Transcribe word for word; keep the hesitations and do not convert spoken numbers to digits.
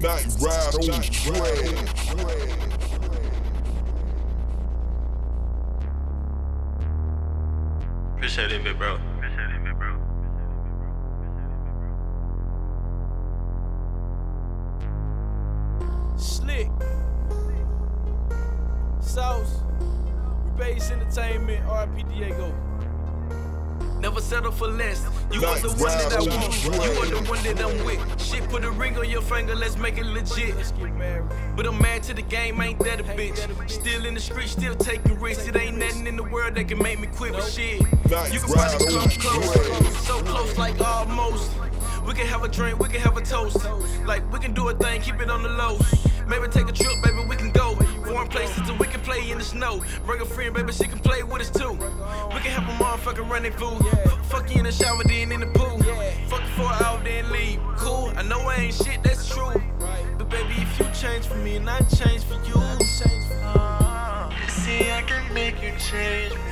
Night ride on the train. Appreciate it, big bro. Appreciate it, big bro. Slick. Sauce. Rebase Entertainment, R I P Diego. Never settle for less. You are the one that I want. You are the one that I'm with. Shit, put a ring on your finger, let's make it legit. But I'm mad to the game, ain't that a bitch? Still in the street, still taking risks. It ain't nothing in the world that can make me quit with shit. You can probably come close, so close like almost. We can have a drink, we can have a toast. Like, we can do a thing, keep it on the low. Maybe take a trip, baby, we can go. Foreign places so we can play in the snow. Bring a friend, baby, she can play with us too. We can have a motherfucker running food. F- fuck you in the shower, then in the pool. Fuck you for an hour, then leave. Cool, I know I ain't shit, that's true. But baby, if you change for me and I change for you. See, I can make you change.